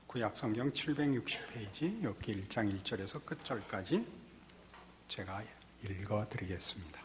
구약성경 760페이지 욥기 1장 1절에서 끝절까지 제가 읽어드리겠습니다.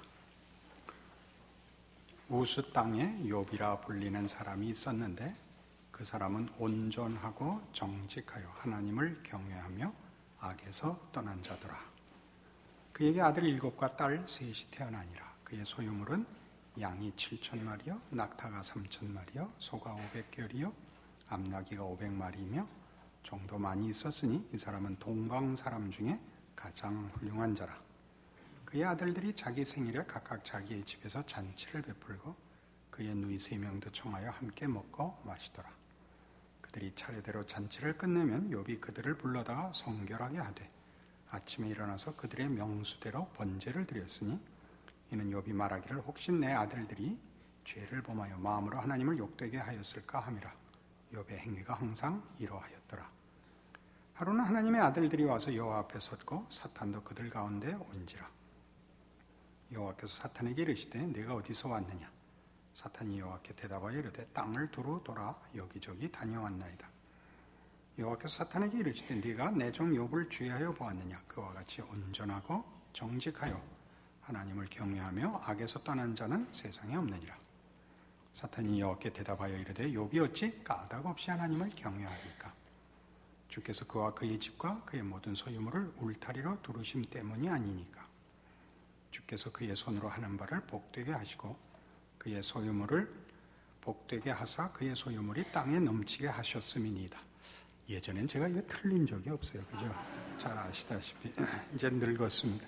우스 땅에 욥이라 불리는 사람이 있었는데 그 사람은 온전하고 정직하여 하나님을 경외하며 악에서 떠난 자더라. 그에게 아들 7과 딸 3이 태어나니라. 그의 소유물은 양이 7,000마리요 낙타가 3,000마리요 소가 500결이요 암나귀가 500마리이며 정도 많이 있었으니 이 사람은 동방 사람 중에 가장 훌륭한 자라. 그의 아들들이 자기 생일에 각각 자기의 집에서 잔치를 베풀고 그의 누이 3명도 청하여 함께 먹고 마시더라. 그들이 차례대로 잔치를 끝내면 욥이 그들을 불러다가 성결하게 하되 아침에 일어나서 그들의 명수대로 번제를 드렸으니 이는 욥이 말하기를 혹시 내 아들들이 죄를 범하여 마음으로 하나님을 욕되게 하였을까 함이라. 욥의 행위가 항상 이러하였더라. 하루는 하나님의 아들들이 와서 여호와 앞에 섰고 사탄도 그들 가운데 온지라. 여호와께서 사탄에게 이르시되 내가 어디서 왔느냐? 사탄이 여호와께 대답하여 이르되 땅을 두루 돌아 여기저기 다녀왔나이다. 여호와께서 사탄에게 이르시되 네가 내 종 욥을 주의하여 보았느냐? 그와 같이 온전하고 정직하여 하나님을 경외하며 악에서 떠난 자는 세상에 없느니라. 사탄이 여호와께 대답하여 이르되 욥이 어찌 까닭 없이 하나님을 경외하리까? 주께서 그와 그의 집과 그의 모든 소유물을 울타리로 두르심 때문이 아니니까. 주께서 그의 손으로 하는 바를 복되게 하시고 그의 소유물을 복되게 하사 그의 소유물이 땅에 넘치게 하셨음이니이다. 예전엔 제가 이거 틀린 적이 없어요. 그죠? 잘 아시다시피 이제 늙었습니다.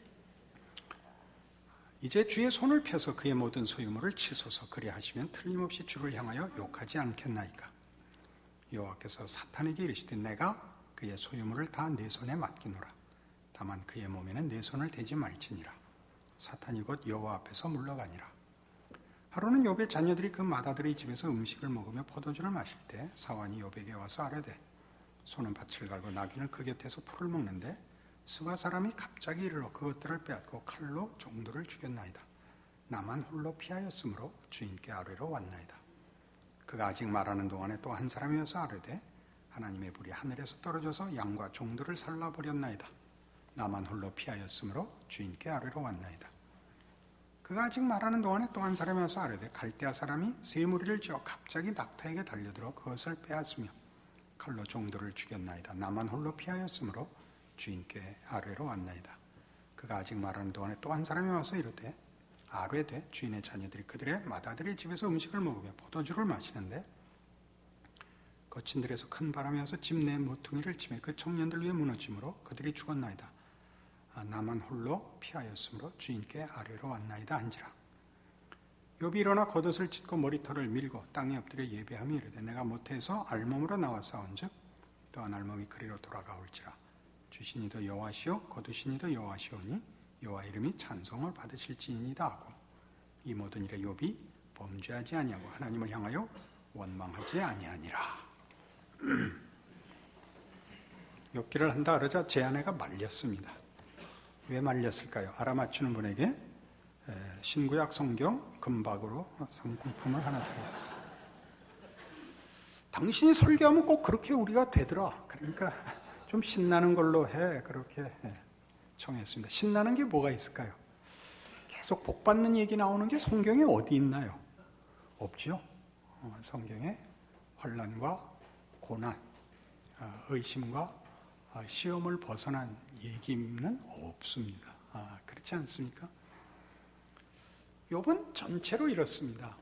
이제 주의 손을 펴서 그의 모든 소유물을 치소서. 그리하시면 틀림없이 주를 향하여 욕하지 않겠나이까. 여호와께서 사탄에게 이르시되 내가 그의 소유물을 다 내 손에 맡기노라. 다만 그의 몸에는 내 손을 대지 말지니라. 사탄이 곧 여호와 앞에서 물러가니라. 하루는 욥의 자녀들이 그 맏아들의 집에서 음식을 먹으며 포도주를 마실 때 사환이 욥에게 와서 아뢰되 소는 밭을 갈고 나귀는 그 곁에서 풀을 먹는데 스바 사람이 갑자기 이르러 그것들을 빼앗고 칼로 종들을 죽였나이다. 나만 홀로 피하였으므로 주인께 아뢰러 왔나이다. 그가 아직 말하는 동안에 또 한 사람이 와서 아뢰되 하나님의 불이 하늘에서 떨어져서 양과 종들을 살라버렸나이다. 나만 홀로 피하였으므로 주인께 아뢰러 왔나이다. 그가 아직 말하는 동안에 또 한 사람이 와서 아뢰되 갈대아 사람이 세 무리를 지어 갑자기 낙타에게 달려들어 그것을 빼앗으며 칼로 종들을 죽였나이다. 나만 홀로 피하였으므로 주인께 아뢰러 왔나이다. 그가 아직 말하는 동안에 또 한 사람이 와서 이르되 아뢰되 주인의 자녀들이 그들의 맏아들의 집에서 음식을 먹으며 포도주를 마시는데 거친들에서 큰 바람이 와서 집 내 모퉁이를 치매 그 청년들 위에 무너짐으로 그들이 죽었나이다. 나만 홀로 피하였으므로 주인께 아뢰러 왔나이다 한지라. 욥이 일어나 겉옷을 찢고 머리털을 밀고 땅에 엎드려 예배하며 이르되 내가 모태에서 알몸으로 나왔사온즉 또한 알몸이 그리로 돌아가올지라. 주신이도 여호와시오 거두신이도 여호와시오니 여호와 이름이 찬송을 받으실지이니이다 하고 이 모든 일에 욥이 범죄하지 아니하고 하나님을 향하여 원망하지 아니하니라. 욥기를 한다 그러자 제 아내가 말렸습니다. 왜 말렸을까요? 알아맞히는 분에게 신구약 성경 금박으로 상품을 하나 드리겠습니다. 당신이 설교하면 꼭 그렇게 우리가 되더라. 그러니까 좀 신나는 걸로 해. 그렇게 청했습니다. 신나는 게 뭐가 있을까요? 계속 복받는 얘기 나오는 게 성경에 어디 있나요? 없죠. 성경에 환난과 고난, 의심과 시험을 벗어난 얘기는 없습니다. 그렇지 않습니까? 욥은 전체로 이렇습니다.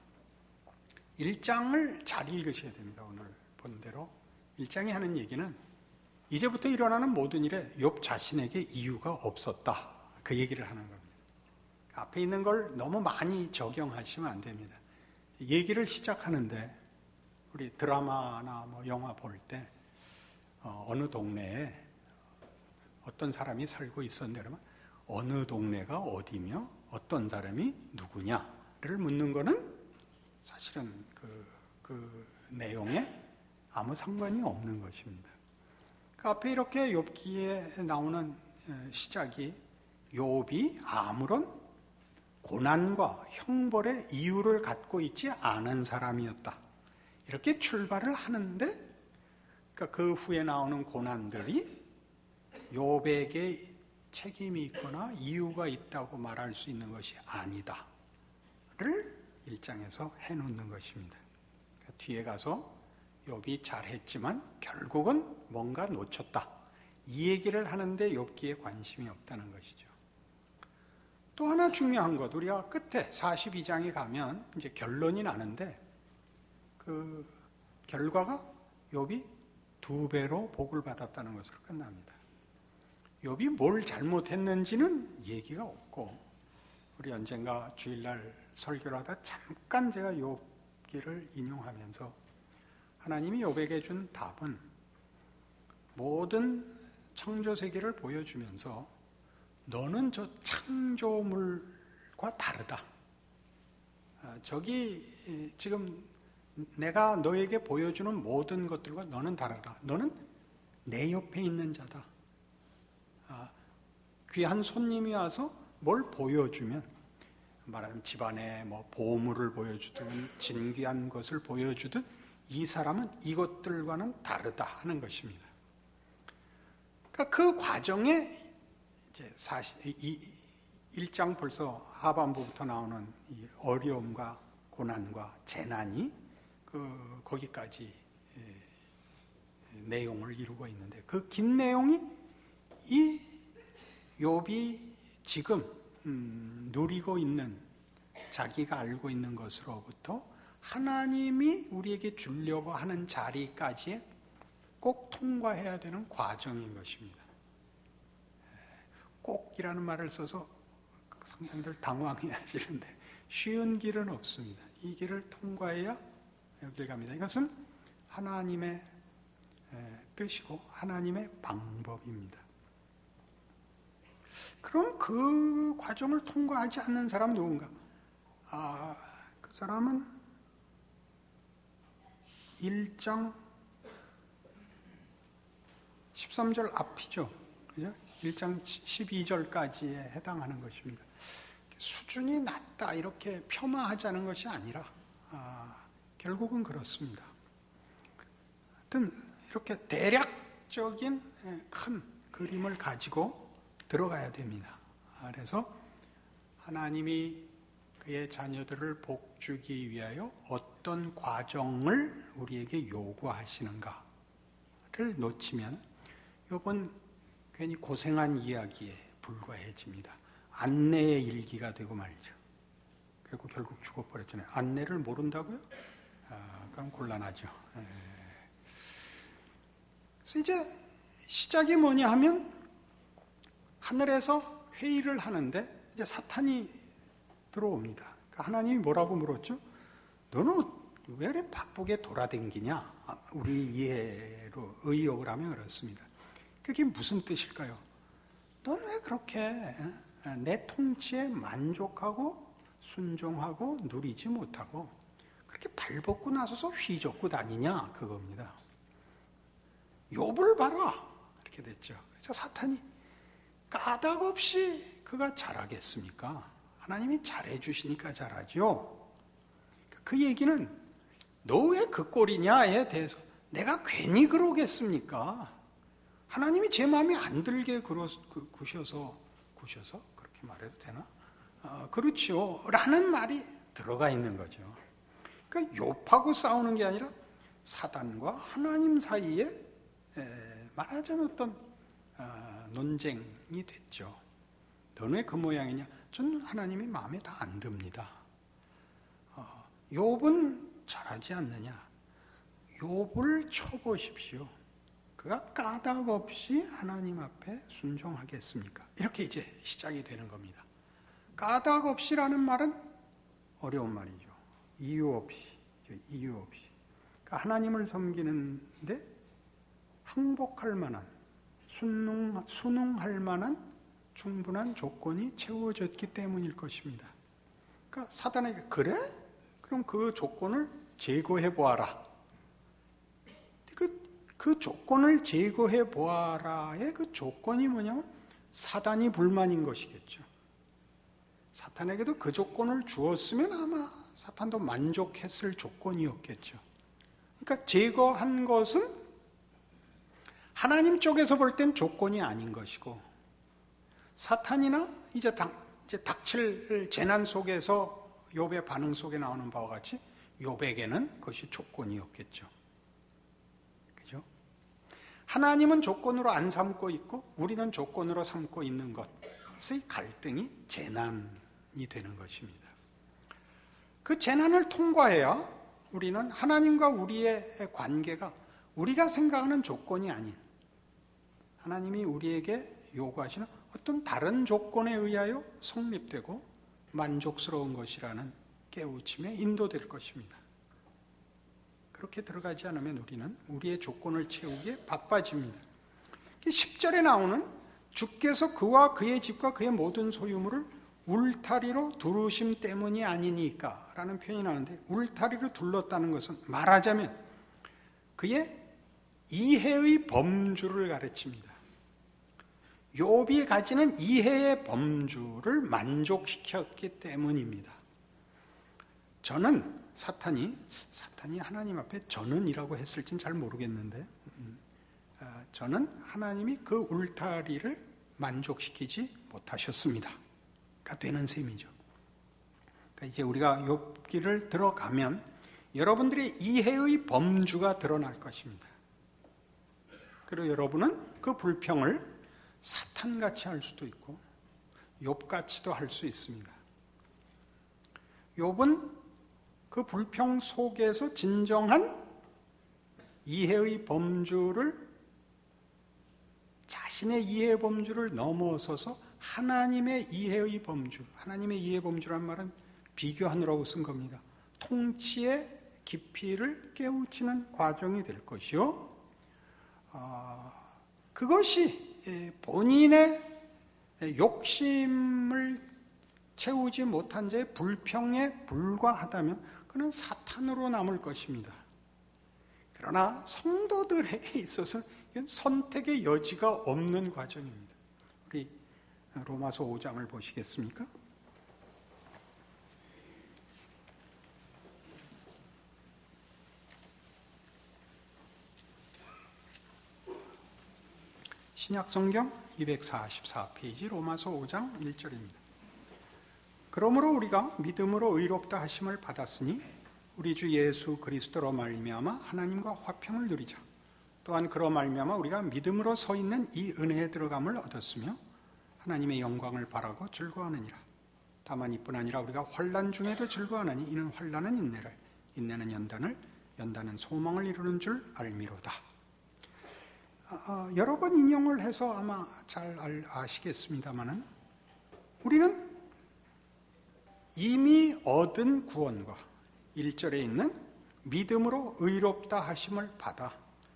1장을 잘 읽으셔야 됩니다. 오늘 본 대로 1장이 하는 얘기는 이제부터 일어나는 모든 일에 욥 자신에게 이유가 없었다. 그 얘기를 하는 겁니다. 앞에 있는 걸 너무 많이 적용하시면 안 됩니다. 얘기를 시작하는데 우리 드라마나 영화 볼 때 어느 동네에 어떤 사람이 살고 있었는데 그러면 어느 동네가 어디며 어떤 사람이 누구냐를 묻는 거는 사실은 그 내용에 아무 상관이 없는 것입니다. 그 앞에 이렇게 욥기에 나오는 시작이 욥이 아무런 고난과 형벌의 이유를 갖고 있지 않은 사람이었다. 이렇게 출발을 하는데 그러니까 그 후에 나오는 고난들이 욥에게 책임이 있거나 이유가 있다고 말할 수 있는 것이 아니다를 1장에서 해놓는 것입니다. 그러니까 뒤에 가서 욥이 잘했지만 결국은 뭔가 놓쳤다, 이 얘기를 하는데 욥기에 관심이 없다는 것이죠. 또 하나 중요한 것, 우리가 끝에 42장에 가면 이제 결론이 나는데 그 결과가 욥이 2배로 복을 받았다는 것으로 끝납니다. 욥이 뭘 잘못했는지는 얘기가 없고, 우리 언젠가 주일날 설교를 하다 잠깐 제가 욥기를 인용하면서 하나님이 욥에게 준 답은 모든 창조세계를 보여주면서 너는 저 창조물과 다르다. 저기 지금 내가 너에게 보여주는 모든 것들과 너는 다르다. 너는 내 옆에 있는 자다. 귀한 손님이 와서 뭘 보여주면, 말하자면 집안에 뭐 보물을 보여주든 진귀한 것을 보여주든 이 사람은 이것들과는 다르다 하는 것입니다. 그러니까 그 과정에 이제 사실 이 1장 벌써 하반부부터 나오는 이 어려움과 고난과 재난이 거기까지 내용을 이루고 있는데, 그 긴 내용이 이 욥이 지금 누리고 있는, 자기가 알고 있는 것으로부터 하나님이 우리에게 주려고 하는 자리까지 꼭 통과해야 되는 과정인 것입니다. 꼭이라는 말을 써서 성도님들 당황해 하시는데 쉬운 길은 없습니다. 이 길을 통과해야 여길 갑니다. 이것은 하나님의 뜻이고 하나님의 방법입니다. 그럼 그 과정을 통과하지 않는 사람은 누군가? 그 사람은 1장 13절 앞이죠. 그죠? 1장 12절까지에 해당하는 것입니다. 수준이 낮다 이렇게 폄하하자는 것이 아니라 결국은 그렇습니다. 하여튼 이렇게 대략적인 큰 그림을 가지고 들어가야 됩니다. 그래서 하나님이 그의 자녀들을 복주기 위하여 어떤 과정을 우리에게 요구하시는가를 놓치면 욥은 괜히 고생한 이야기에 불과해집니다. 안내의 일기가 되고 말이죠. 그리고 결국 죽어버렸잖아요. 안내를 모른다고요? 그럼 곤란하죠. 그래서 이제 시작이 뭐냐 하면 하늘에서 회의를 하는데 이제 사탄이 들어옵니다. 그러니까 하나님이 뭐라고 물었죠? 너는 왜 이렇게 바쁘게 돌아다니냐? 우리 이해로 의역을 하면 그렇습니다. 그게 무슨 뜻일까요? 넌 왜 그렇게 내 통치에 만족하고 순종하고 누리지 못하고 그렇게 발벗고 나서서 휘젓고 다니냐? 그겁니다. 욥을 봐라! 이렇게 됐죠. 그래서 사탄이 까닭없이 그가 잘하겠습니까? 하나님이 잘해주시니까 잘하죠. 그 얘기는 너 왜 그 꼴이냐에 대해서 내가 괜히 그러겠습니까? 하나님이 제 마음에 안 들게 구셔서 그렇게 말해도 되나? 그렇죠. 라는 말이 들어가 있는 거죠. 그러니까 욥하고 싸우는 게 아니라 사단과 하나님 사이에 말하자면 어떤 논쟁이 됐죠. 너는 왜 그 모양이냐? 저는 하나님이 마음에 다 안 듭니다. 욥은 잘하지 않느냐? 욥을 쳐보십시오. 그가 까닭 없이 하나님 앞에 순종하겠습니까? 이렇게 이제 시작이 되는 겁니다. 까닭 없이라는 말은 어려운 말이죠. 이유 없이. 그러니까 하나님을 섬기는데 항복할 만한, 순응할 만한 충분한 조건이 채워졌기 때문일 것입니다. 그러니까 사단에게 그래? 그럼 그 조건을 제거해 보아라. 그 조건을 제거해 보아라의 그 조건이 뭐냐면 사단이 불만인 것이겠죠. 사탄에게도 그 조건을 주었으면 아마 사탄도 만족했을 조건이었겠죠. 그러니까 제거한 것은 하나님 쪽에서 볼 땐 조건이 아닌 것이고, 사탄이나 이제 닥칠 재난 속에서 욥의 반응 속에 나오는 바와 같이 욥에게는 그것이 조건이었겠죠. 그죠? 하나님은 조건으로 안 삼고 있고 우리는 조건으로 삼고 있는 것의 갈등이 재난이 되는 것입니다. 그 재난을 통과해야 우리는 하나님과 우리의 관계가 우리가 생각하는 조건이 아닌 하나님이 우리에게 요구하시는 어떤 다른 조건에 의하여 성립되고 만족스러운 것이라는 깨우침에 인도될 것입니다. 그렇게 들어가지 않으면 우리는 우리의 조건을 채우기에 바빠집니다. 10절에 나오는 주께서 그와 그의 집과 그의 모든 소유물을 울타리로 두르심 때문이 아니니까 라는 표현이 나오는데, 울타리로 둘렀다는 것은 말하자면 그의 이해의 범주를 가르칩니다. 욥이 가지는 이해의 범주를 만족시켰기 때문입니다. 저는 사탄이 하나님 앞에 저는이라고 했을진 잘 모르겠는데, 저는 하나님이 그 울타리를 만족시키지 못하셨습니다 가 되는 셈이죠. 그러니까 이제 우리가 욥기를 들어가면 여러분들의 이해의 범주가 드러날 것입니다. 그리고 여러분은 그 불평을 사탄같이 할 수도 있고 욥같이도 할 수 있습니다. 욥은 그 불평 속에서 진정한 이해의 범주를, 자신의 이해의 범주를 넘어서서 하나님의 이해의 범주, 하나님의 이해의 범주란 말은 비교하느라고 쓴 겁니다. 통치의 깊이를 깨우치는 과정이 될 것이요, 그것이 본인의 욕심을 채우지 못한 자의 불평에 불과하다면 그는 사탄으로 남을 것입니다. 그러나 성도들에게 있어서는 이건 선택의 여지가 없는 과정입니다. 우리 로마서 5장을 보시겠습니까? 신약성경 244페이지 로마서 5장 1절입니다. 그러므로 우리가 믿음으로 의롭다 하심을 받았으니 우리 주 예수 그리스도로 말미암아 하나님과 화평을 누리자. 또한 그로 말미암아 우리가 믿음으로 서 있는 이 은혜에 들어감을 얻었으며 하나님의 영광을 바라고 즐거워하느니라. 다만 이뿐 아니라 우리가 환난 중에도 즐거워하나니 이는 환난은 인내를, 인내는 연단을, 연단은 소망을 이루는 줄 알미로다. 여러 번 인용을 해서 아마 잘 아시겠습니다만은 우리는 이미 얻은 구원과 1절에 있는 믿음으로 의롭다 하심을 받아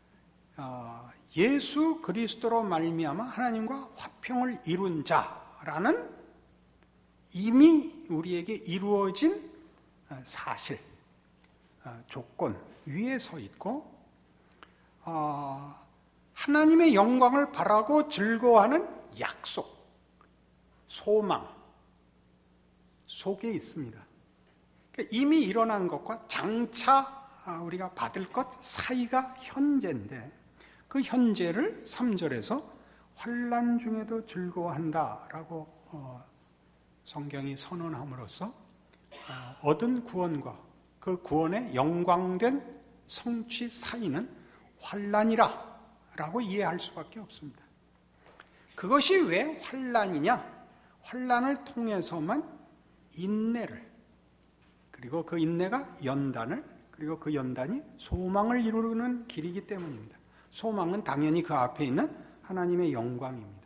예수 그리스도로 말미암아 하나님과 화평을 이룬 자라는 이미 우리에게 이루어진 사실, 조건 위에 서 있고 하나님의 영광을 바라고 즐거워하는 약속, 소망 속에 있습니다. 그러니까 이미 일어난 것과 장차 우리가 받을 것 사이가 현재인데, 그 현재를 3절에서 환난 중에도 즐거워한다라고 성경이 선언함으로써 얻은 구원과 그 구원의 영광된 성취 사이는 환난이라 라고 이해할 수밖에 없습니다. 그것이 왜 환난이냐? 환난을 통해서만 인내를, 그리고 그 인내가 연단을, 그리고 그 연단이 소망을 이루는 길이기 때문입니다. 소망은 당연히 그 앞에 있는 하나님의 영광입니다.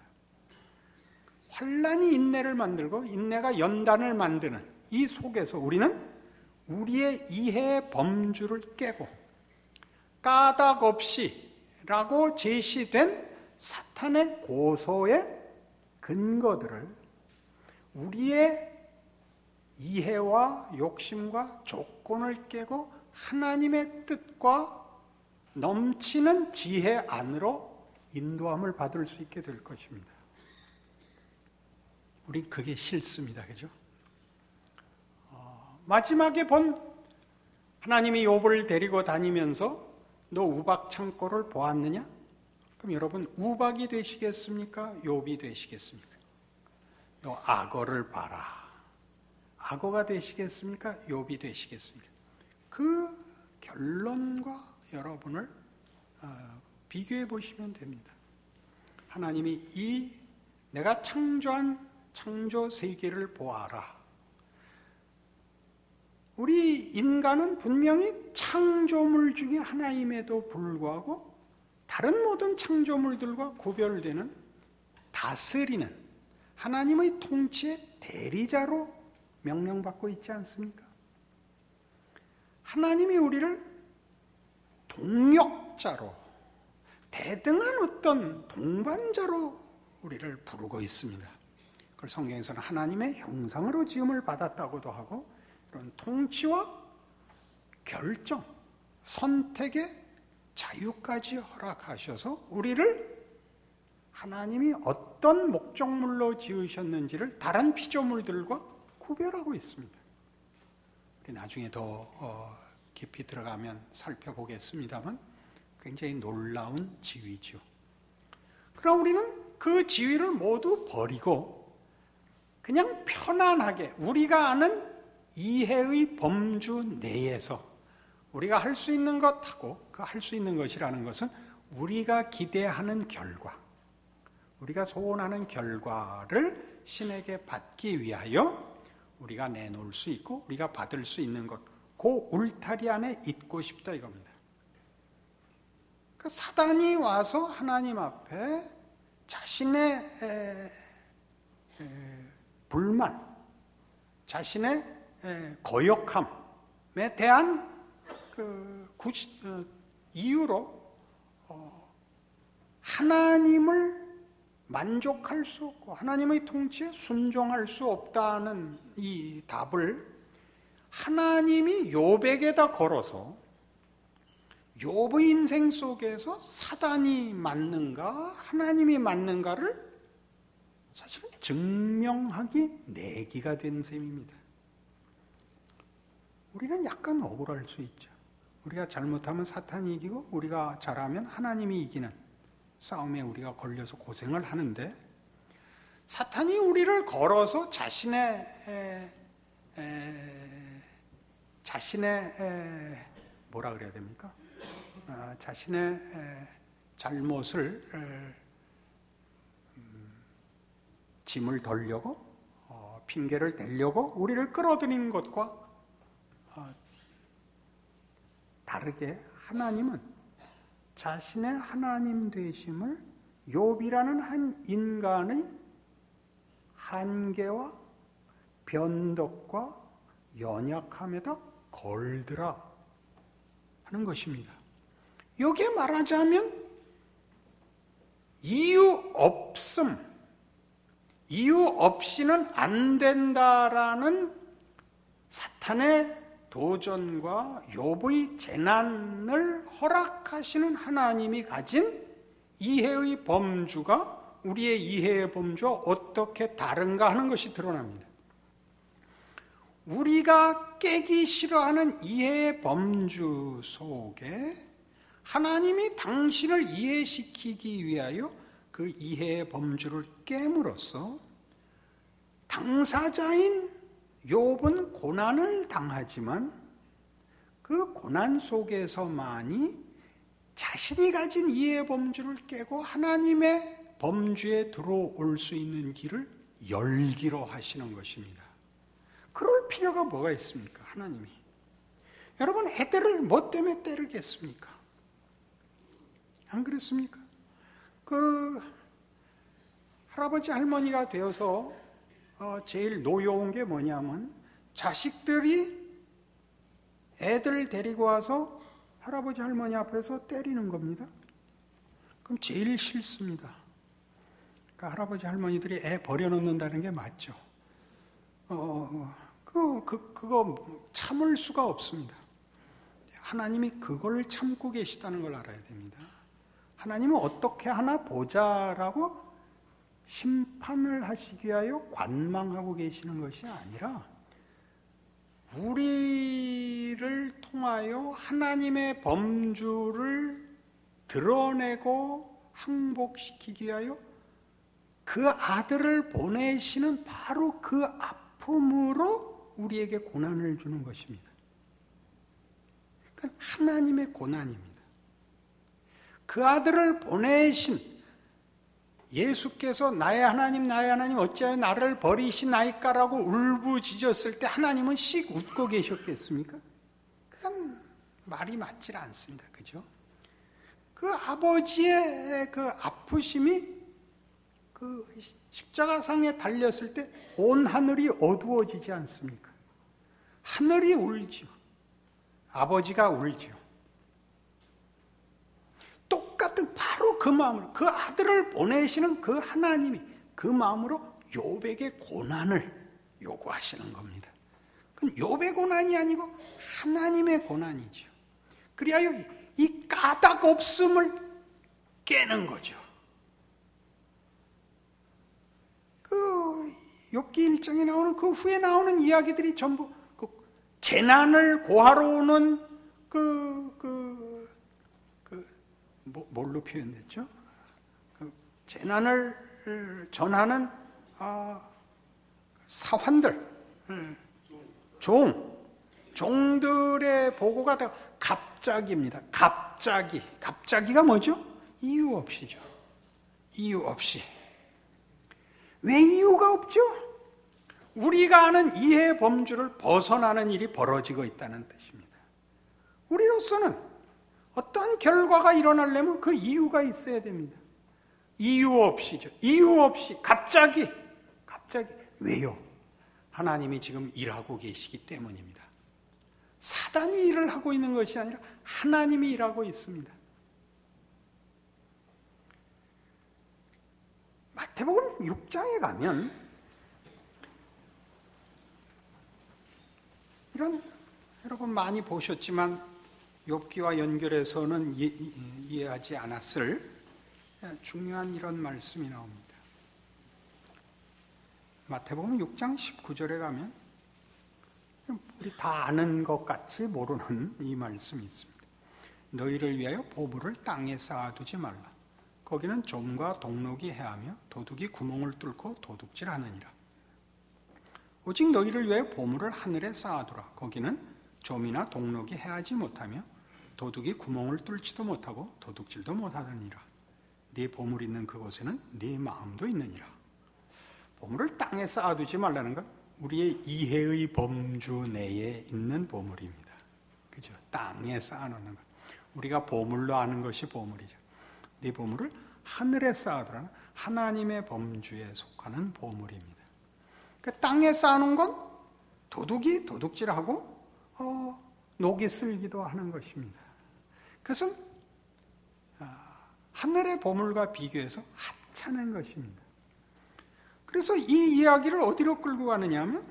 환난이 인내를 만들고 인내가 연단을 만드는 이 속에서 우리는 우리의 이해의 범주를 깨고 까닭 없이 라고 제시된 사탄의 고소의 근거들을 우리의 이해와 욕심과 조건을 깨고 하나님의 뜻과 넘치는 지혜 안으로 인도함을 받을 수 있게 될 것입니다. 우린 그게 싫습니다. 그죠? 마지막에 본 하나님이 욥을 데리고 다니면서 너 우박 창고를 보았느냐? 그럼 여러분 우박이 되시겠습니까? 욥이 되시겠습니까? 요 악어를 봐라. 악어가 되시겠습니까? 욥이 되시겠습니까? 그 결론과 여러분을 비교해 보시면 됩니다. 하나님이 이 내가 창조한 창조 세계를 보아라. 우리 인간은 분명히 창조물 중에 하나임에도 불구하고 다른 모든 창조물들과 구별되는 다스리는 하나님의 통치의 대리자로 명령받고 있지 않습니까? 하나님이 우리를 동역자로, 대등한 어떤 동반자로 우리를 부르고 있습니다. 그걸 성경에서는 하나님의 형상으로 지음을 받았다고도 하고, 이런 통치와 결정, 선택의 자유까지 허락하셔서 우리를 하나님이 어떤 목적물로 지으셨는지를 다른 피조물들과 구별하고 있습니다. 우리 나중에 더 깊이 들어가면 살펴보겠습니다만 굉장히 놀라운 지위죠. 그럼 우리는 그 지위를 모두 버리고 그냥 편안하게 우리가 아는 이해의 범주 내에서 우리가 할 수 있는 것하고 그 할 수 있는 것이라는 것은 우리가 기대하는 결과, 우리가 소원하는 결과를 신에게 받기 위하여 우리가 내놓을 수 있고 우리가 받을 수 있는 것, 그 울타리 안에 있고 싶다 이겁니다. 그러니까 사단이 와서 하나님 앞에 자신의 불만, 자신의 거역함에 대한 이유로 하나님을 만족할 수 없고 하나님의 통치에 순종할 수 없다는 이 답을 하나님이 욥에게다 걸어서 욥의 인생 속에서 사단이 맞는가 하나님이 맞는가를 사실은 증명하기 내기가 된 셈입니다. 우리는 약간 억울할 수 있죠. 우리가 잘못하면 사탄이 이기고 우리가 잘하면 하나님이 이기는 싸움에 우리가 걸려서 고생을 하는데, 사탄이 우리를 걸어서 자신의 뭐라 그래야 됩니까? 자신의 잘못을 짐을 덜려고 핑계를 대려고 우리를 끌어들이는 것과 다르게 하나님은 자신의 하나님 되심을 욥이라는 한 인간의 한계와 변덕과 연약함에다 걸더라 하는 것입니다. 여기에 말하자면 이유 없이는 안 된다라는 사탄의 도전과 욥의 재난을 허락하시는 하나님이 가진 이해의 범주가 우리의 이해의 범주와 어떻게 다른가 하는 것이 드러납니다. 우리가 깨기 싫어하는 이해의 범주 속에 하나님이 당신을 이해시키기 위하여 그 이해의 범주를 깨물어서 당사자인 욥은 고난을 당하지만 그 고난 속에서만이 자신이 가진 이해의 범주를 깨고 하나님의 범주에 들어올 수 있는 길을 열기로 하시는 것입니다. 그럴 필요가 뭐가 있습니까? 하나님이. 여러분, 애들을 뭐 때문에 때리겠습니까? 안 그렇습니까? 할아버지 할머니가 되어서 제일 노여운 게 뭐냐면 자식들이 애들 데리고 와서 할아버지 할머니 앞에서 때리는 겁니다. 그럼 제일 싫습니다. 그러니까 할아버지 할머니들이 애 버려놓는다는 게 맞죠. 그거 참을 수가 없습니다. 하나님이 그걸 참고 계시다는 걸 알아야 됩니다. 하나님은 어떻게 하나 보자라고 심판을 하시기 위하여 관망하고 계시는 것이 아니라 우리를 통하여 하나님의 범주를 드러내고 항복시키기 위하여 그 아들을 보내시는 바로 그 아픔으로 우리에게 고난을 주는 것입니다. 그건 하나님의 고난입니다. 그 아들을 보내신 예수께서 나의 하나님 어찌하여 나를 버리시나이까라고 울부짖었을 때 하나님은 씩 웃고 계셨겠습니까? 그건 말이 맞질 않습니다. 그죠? 그 아버지의 그 아프심이 그 십자가상에 달렸을 때 온 하늘이 어두워지지 않습니까? 하늘이 울지요. 아버지가 울지요. 똑같은 바로 그 마음으로 그 아들을 보내시는 그 하나님이 그 마음으로 욥에게 고난을 요구하시는 겁니다. 그건 욥의 고난이 아니고 하나님의 고난이죠. 그리하여 이 까닭 없음을 깨는 거죠. 그 욥기 1장에 나오는 그 후에 나오는 이야기들이 전부 그 재난을 고하러 오는 뭘로 표현됐죠? 그 재난을 전하는 사환들, 종들의 보고가 다 갑자기입니다. 갑자기가 뭐죠? 이유 없이죠. 이유 없이. 왜 이유가 없죠? 우리가 아는 이해 범주를 벗어나는 일이 벌어지고 있다는 뜻입니다. 우리로서는 어떤 결과가 일어나려면 그 이유가 있어야 됩니다. 이유 없이죠. 이유 없이 갑자기 왜요? 하나님이 지금 일하고 계시기 때문입니다. 사단이 일을 하고 있는 것이 아니라 하나님이 일하고 있습니다. 마태복음 6장에 가면 이런 여러분 많이 보셨지만 욥기와 연결해서는 이해하지 않았을 중요한 이런 말씀이 나옵니다. 마태복음 6장 19절에 가면 우리 다 아는 것 같이 모르는 이 말씀이 있습니다. 너희를 위하여 보물을 땅에 쌓아두지 말라. 거기는 좀과 동록이 해하며 도둑이 구멍을 뚫고 도둑질하느니라. 오직 너희를 위하여 보물을 하늘에 쌓아두라. 거기는 좀이나 동록이 해하지 못하며 도둑이 구멍을 뚫지도 못하고 도둑질도 못하느니라. 네 보물 있는 그곳에는 네 마음도 있느니라. 보물을 땅에 쌓아두지 말라는 건 우리의 이해의 범주 내에 있는 보물입니다. 그죠? 땅에 쌓아놓는 것. 우리가 보물로 아는 것이 보물이죠. 네 보물을 하늘에 쌓아두라는 하나님의 범주에 속하는 보물입니다. 그러니까 땅에 쌓아놓은 건 도둑이 도둑질하고 녹이 슬기도 하는 것입니다. 그것은 하늘의 보물과 비교해서 하찮은 것입니다. 그래서 이 이야기를 어디로 끌고 가느냐 하면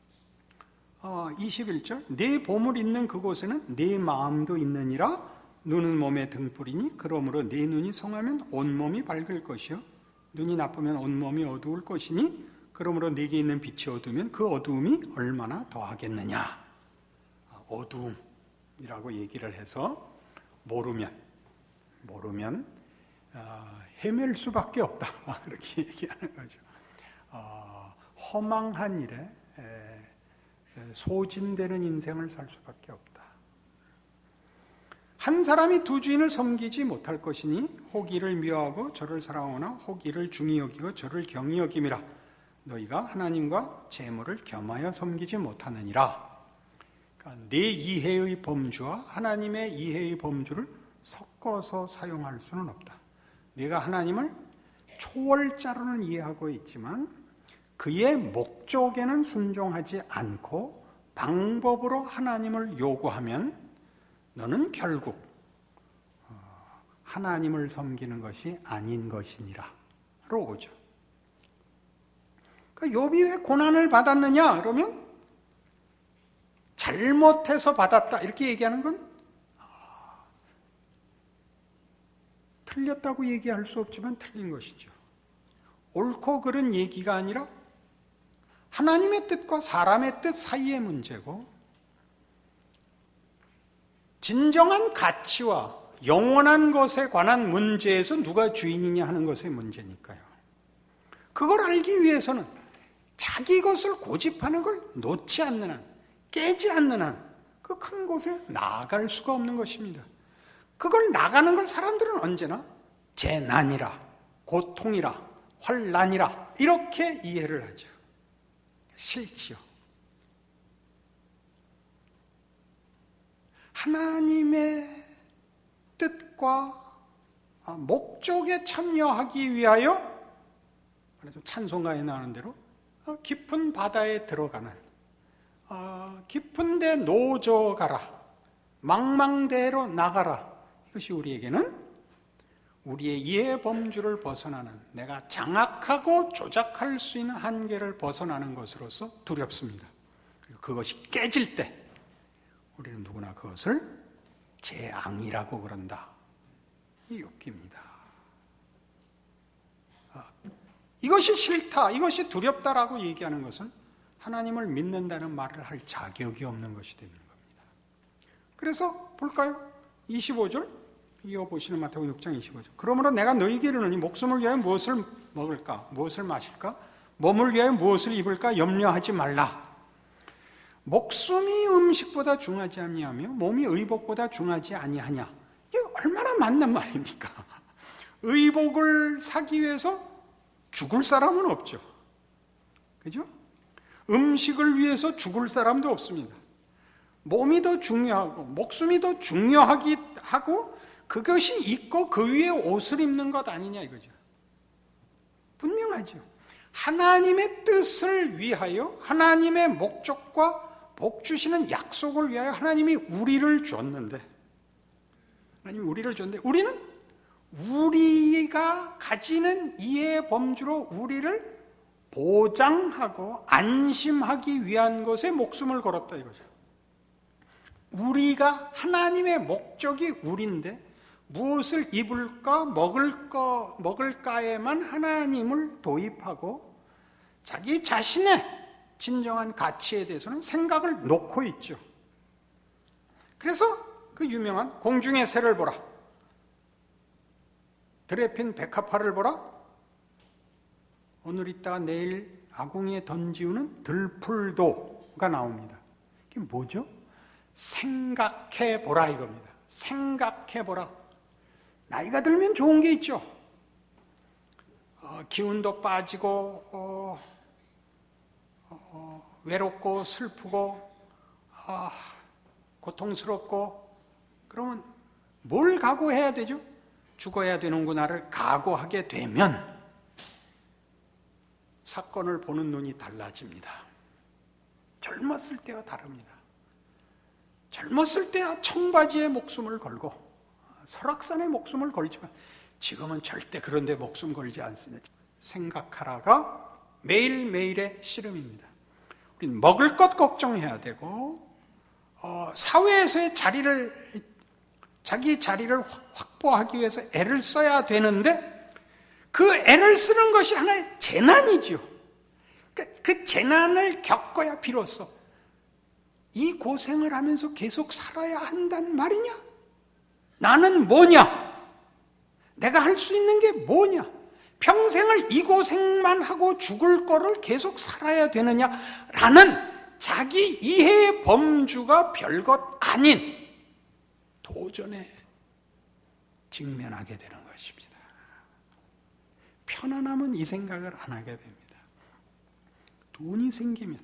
21절 네 보물 있는 그곳에는 네 마음도 있느니라. 눈은 몸의 등불이니 그러므로 네 눈이 성하면 온몸이 밝을 것이요 눈이 나쁘면 온몸이 어두울 것이니 그러므로 네게 있는 빛이 어두우면 그 어두움이 얼마나 더하겠느냐. 어두움이라고 얘기를 해서 모르면 헤맬 수밖에 없다. 이렇게 얘기하는 거죠. 허망한 일에 소진되는 인생을 살 수밖에 없다. 한 사람이 두 주인을 섬기지 못할 것이니 혹 이를 미워하고 저를 사랑하거나 혹 이를 중히 여기고 저를 경히 여김이라. 너희가 하나님과 재물을 겸하여 섬기지 못하느니라. 그러니까 내 이해의 범주와 하나님의 이해의 범주를 섞어서 사용할 수는 없다. 내가 하나님을 초월자로는 이해하고 있지만 그의 목적에는 순종하지 않고 방법으로 하나님을 요구하면 너는 결국 하나님을 섬기는 것이 아닌 것이니라 로 오죠. 그러니까 욥이 왜 고난을 받았느냐 그러면 잘못해서 받았다 이렇게 얘기하는 건 틀렸다고 얘기할 수 없지만 틀린 것이죠. 옳고 그른 얘기가 아니라 하나님의 뜻과 사람의 뜻 사이의 문제고 진정한 가치와 영원한 것에 관한 문제에서 누가 주인이냐 하는 것의 문제니까요. 그걸 알기 위해서는 자기 것을 고집하는 걸 놓지 않는 한, 깨지 않는 한 그 큰 곳에 나아갈 수가 없는 것입니다. 그걸 나가는 걸 사람들은 언제나 재난이라, 고통이라, 환난이라 이렇게 이해를 하죠. 싫지요. 하나님의 뜻과 목적에 참여하기 위하여 찬송가에 나오는 대로 깊은 바다에 들어가는, 깊은 데 노져가라, 망망대로 나가라. 이것이 우리에게는 우리의 이해 범주를 벗어나는, 내가 장악하고 조작할 수 있는 한계를 벗어나는 것으로서 두렵습니다. 그리고 그것이 깨질 때 우리는 누구나 그것을 재앙이라고 그런다. 이 욕기입니다. 이것이 싫다, 이것이 두렵다라고 얘기하는 것은 하나님을 믿는다는 말을 할 자격이 없는 것이 되는 겁니다. 그래서 볼까요? 25절 이어보시는 마태복음 6장 25절. 그러므로 내가 너희에게 이르노니 목숨을 위하여 무엇을 먹을까, 무엇을 마실까, 몸을 위하여 무엇을 입을까 염려하지 말라. 목숨이 음식보다 중하지 아니하며 몸이 의복보다 중하지 아니하냐. 이게 얼마나 맞는 말입니까? 의복을 사기 위해서 죽을 사람은 없죠. 그죠? 음식을 위해서 죽을 사람도 없습니다. 몸이 더 중요하고 목숨이 더 중요하기 하고 그것이 있고 그 위에 옷을 입는 것 아니냐 이거죠. 분명하죠. 하나님의 뜻을 위하여, 하나님의 목적과 복 주시는 약속을 위하여 하나님이 우리를 줬는데, 우리는 우리가 가지는 이해의 범주로 우리를 보장하고 안심하기 위한 것에 목숨을 걸었다 이거죠. 우리가, 하나님의 목적이 우리인데 무엇을 입을까 먹을까에만 하나님을 도입하고 자기 자신의 진정한 가치에 대해서는 생각을 놓고 있죠. 그래서 그 유명한 공중의 새를 보라, 들에 핀 백합화를 보라, 오늘 있다가 내일 아궁이에 던지우는 들풀도가 나옵니다. 이게 뭐죠? 생각해보라 이겁니다. 생각해보라. 나이가 들면 좋은 게 있죠. 기운도 빠지고 외롭고 슬프고 고통스럽고, 그러면 뭘 각오해야 되죠? 죽어야 되는구나를 각오하게 되면 사건을 보는 눈이 달라집니다. 젊었을 때와 다릅니다. 젊었을 때야 청바지에 목숨을 걸고 설악산에 목숨을 걸지만 지금은 절대 그런 데 목숨 걸지 않습니다. 생각하라가 매일매일의 씨름입니다. 우리는 먹을 것 걱정해야 되고 사회에서의 자기 자리를 확보하기 위해서 애를 써야 되는데 그 애를 쓰는 것이 하나의 재난이죠. 그 재난을 겪어야 비로소 이 고생을 하면서 계속 살아야 한단 말이냐? 나는 뭐냐? 내가 할 수 있는 게 뭐냐? 평생을 이 고생만 하고 죽을 거를 계속 살아야 되느냐라는 자기 이해의 범주가 별것 아닌 도전에 직면하게 되는 것입니다. 편안함은 이 생각을 안 하게 됩니다. 돈이 생기면,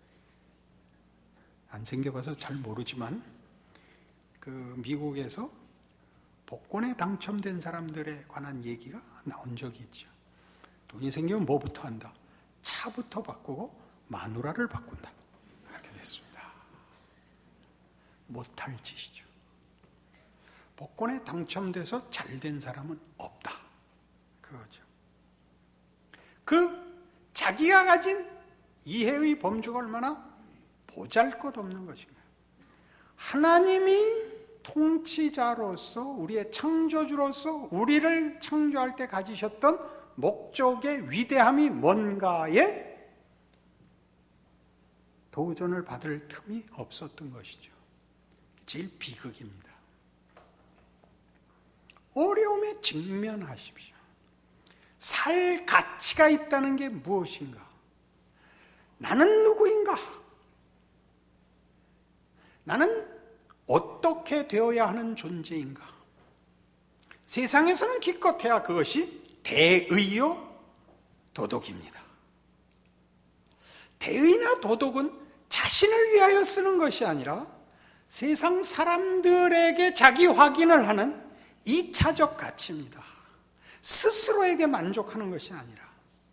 안 생겨봐서 잘 모르지만 그 미국에서 복권에 당첨된 사람들에 관한 얘기가 나온 적이 있죠. 돈이 생기면 뭐부터 한다? 차부터 바꾸고 마누라를 바꾼다. 이렇게 됐습니다. 못할 짓이죠. 복권에 당첨돼서 잘된 사람은 없다. 그거죠. 자기가 가진 이해의 범주가 얼마나 보잘것없는 것인가. 하나님이 통치자로서, 우리의 창조주로서 우리를 창조할 때 가지셨던 목적의 위대함이 뭔가에 도전을 받을 틈이 없었던 것이죠. 제일 비극입니다. 어려움에 직면하십시오. 살 가치가 있다는 게 무엇인가? 나는 누구인가? 나는 어떻게 되어야 하는 존재인가? 세상에서는 기껏해야 그것이 대의요 도덕입니다. 대의나 도덕은 자신을 위하여 쓰는 것이 아니라 세상 사람들에게 자기 확인을 하는 2차적 가치입니다. 스스로에게 만족하는 것이 아니라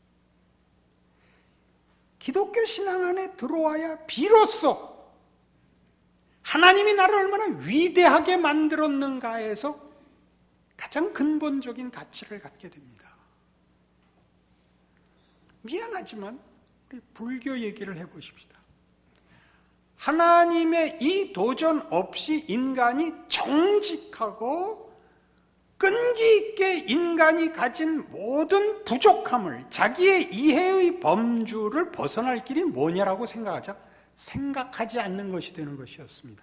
기독교 신앙 안에 들어와야 비로소 하나님이 나를 얼마나 위대하게 만들었는가에서 가장 근본적인 가치를 갖게 됩니다. 미안하지만 우리 불교 얘기를 해보십시다. 하나님의 이 도전 없이 인간이 정직하고 끈기 있게 인간이 가진 모든 부족함을, 자기의 이해의 범주를 벗어날 길이 뭐냐라고 생각하자 생각하지 않는 것이 되는 것이었습니다.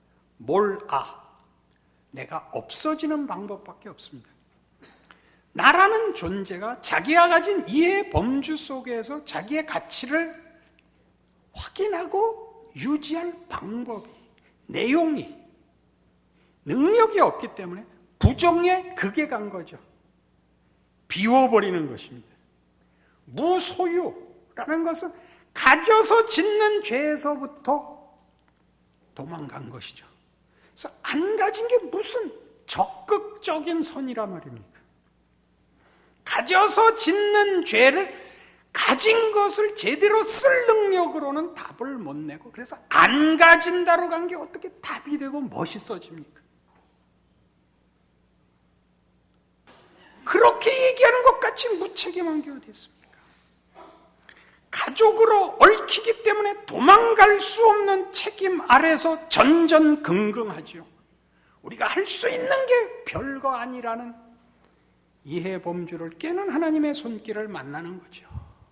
내가 없어지는 방법밖에 없습니다. 나라는 존재가 자기가 가진 이해의 범주 속에서 자기의 가치를 확인하고 유지할 방법이, 내용이, 능력이 없기 때문에 부정의 극에 간 거죠. 비워버리는 것입니다. 무소유라는 것은 가져서 짓는 죄에서부터 도망간 것이죠. 그래서 안 가진 게 무슨 적극적인 선이란 말입니까? 가져서 짓는 죄를 가진 것을 제대로 쓸 능력으로는 답을 못 내고, 그래서 안 가진다로 간 게 어떻게 답이 되고 멋있어집니까? 그렇게 얘기하는 것 같이 무책임한 게 어디 있습니까? 가족으로 얽히기 때문에 도망갈 수 없는 책임 아래서 전전긍긍하죠. 우리가 할 수 있는 게 별거 아니라는 이해 범주를 깨는 하나님의 손길을 만나는 거죠.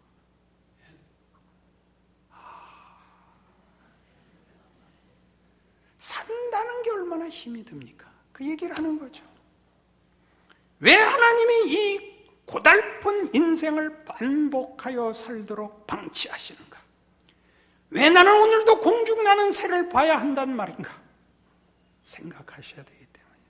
산다는 게 얼마나 힘이 듭니까? 그 얘기를 하는 거죠. 왜 하나님이 이 고달픈 인생을 반복하여 살도록 방치하시는가? 왜 나는 오늘도 공중나는 새를 봐야 한단 말인가? 생각하셔야 되기 때문입니다.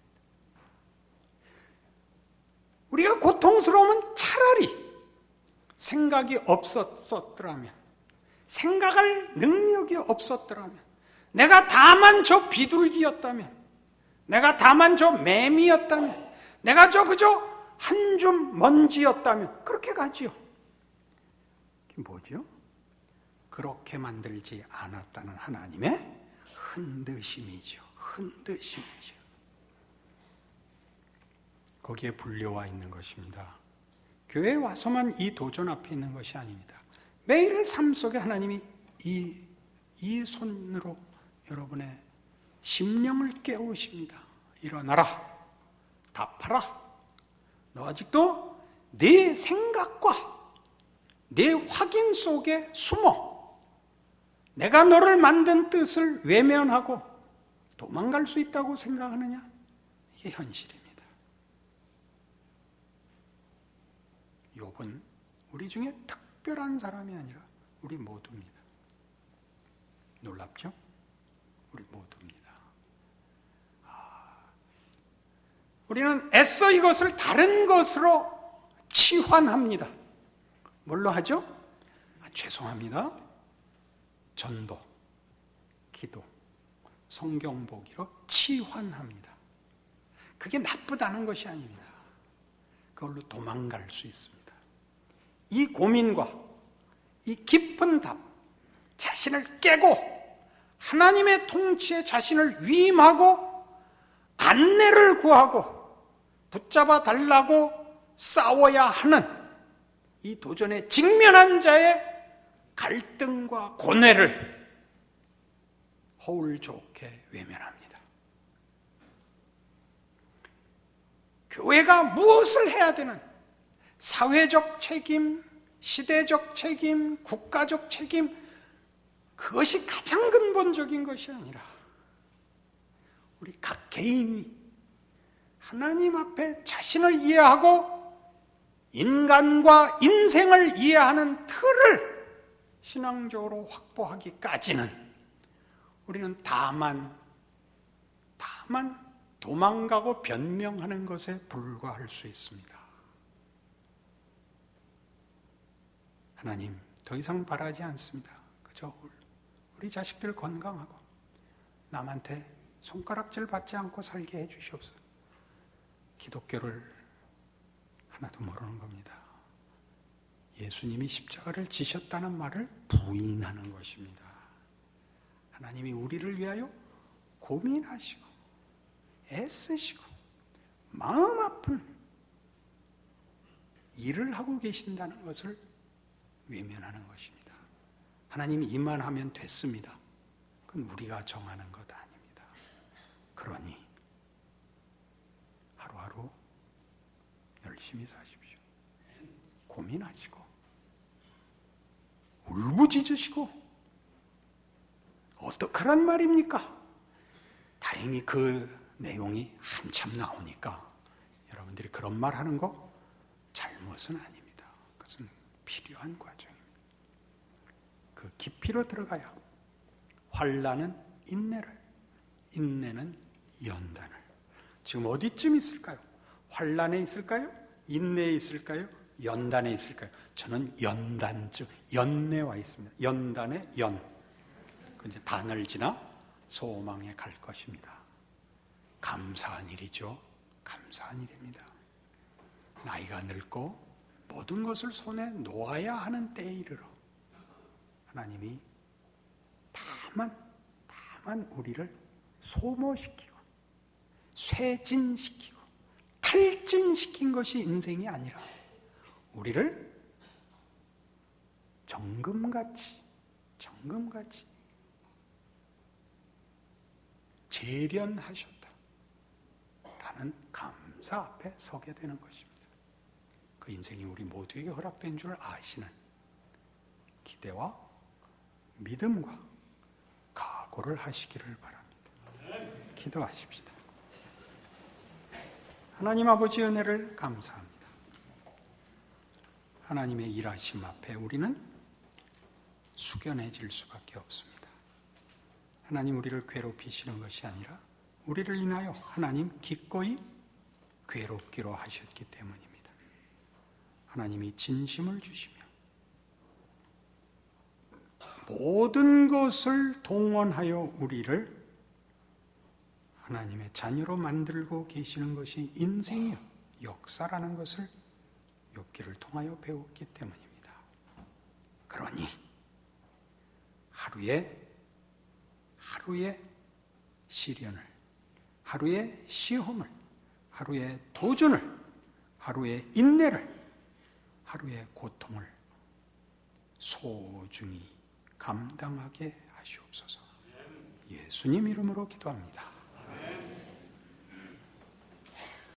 우리가 고통스러우면 차라리 생각이 없었더라면, 생각할 능력이 없었더라면, 내가 다만 저 비둘기였다면, 내가 다만 저 매미였다면, 내가 그저 한 줌 먼지였다면 그렇게 가지요. 그게 뭐죠? 그렇게 만들지 않았다는 하나님의 흔드심이죠. 흔드심이죠. 거기에 불려와 있는 것입니다. 교회에 와서만 이 도전 앞에 있는 것이 아닙니다. 매일의 삶 속에 하나님이 이 손으로 여러분의 심령을 깨우십니다. 일어나라. 답하라. 너 아직도 내 생각과 내 확인 속에 숨어 내가 너를 만든 뜻을 외면하고 도망갈 수 있다고 생각하느냐? 이게 현실입니다. 욥은 우리 중에 특별한 사람이 아니라 우리 모두입니다. 놀랍죠? 우리 모두입니다. 우리는 애써 이것을 다른 것으로 치환합니다. 뭘로 하죠? 죄송합니다. 전도, 기도, 성경 보기로 치환합니다. 그게 나쁘다는 것이 아닙니다. 그걸로 도망갈 수 있습니다. 이 고민과 이 깊은 답, 자신을 깨고 하나님의 통치에 자신을 위임하고 안내를 구하고 붙잡아 달라고 싸워야 하는 이 도전에 직면한 자의 갈등과 고뇌를 허울 좋게 외면합니다. 교회가 무엇을 해야 되는 사회적 책임, 시대적 책임, 국가적 책임, 그것이 가장 근본적인 것이 아니라 우리 각 개인이 하나님 앞에 자신을 이해하고 인간과 인생을 이해하는 틀을 신앙적으로 확보하기까지는 우리는 다만 도망가고 변명하는 것에 불과할 수 있습니다. 하나님, 더 이상 바라지 않습니다. 그저 우리 자식들 건강하고 남한테 손가락질 받지 않고 살게 해 주시옵소서. 기독교를 하나도 모르는 겁니다. 예수님이 십자가를 지셨다는 말을 부인하는 것입니다. 하나님이 우리를 위하여 고민하시고 애쓰시고 마음 아픈 일을 하고 계신다는 것을 외면하는 것입니다. 하나님이 이만하면 됐습니다. 그건 우리가 정하는 것 아닙니다. 그러니 하루하루 열심히 사십시오. 고민하시고 울부짖으시고 어떡하란 말입니까? 다행히 그 내용이 한참 나오니까 여러분들이 그런 말 하는 거 잘못은 아닙니다. 그것은 필요한 과정입니다. 그 깊이로 들어가야 환난은 인내를, 인내는 연단을. 지금 어디쯤 있을까요? 환난에 있을까요? 인내에 있을까요? 연단에 있을까요? 저는 연단쯤, 연내에 와 있습니다. 연단의 연. 그 이제 단을 지나 소망에 갈 것입니다. 감사한 일이죠. 감사한 일입니다. 나이가 늙고 모든 것을 손에 놓아야 하는 때에 이르러 하나님이 다만 우리를 소모시키고 쇠진시키고 탈진시킨 것이 인생이 아니라 우리를 정금같이 재련하셨다라는 감사 앞에 서게 되는 것입니다. 그 인생이 우리 모두에게 허락된 줄 아시는 기대와 믿음과 각오를 하시기를 바랍니다. 기도하십시다. 하나님 아버지 은혜를 감사합니다. 하나님의 일하심 앞에 우리는 숙연해질 수밖에 없습니다. 하나님 우리를 괴롭히시는 것이 아니라 우리를 인하여 하나님 기꺼이 괴롭기로 하셨기 때문입니다. 하나님이 진심을 주시며 모든 것을 동원하여 우리를 하나님의 자녀로 만들고 계시는 것이 인생이요 역사라는 것을 욥기를 통하여 배웠기 때문입니다. 그러니 하루의 시련을, 하루의 시험을, 하루의 도전을, 하루의 인내를, 하루의 고통을 소중히 감당하게 하시옵소서. 예수님 이름으로 기도합니다.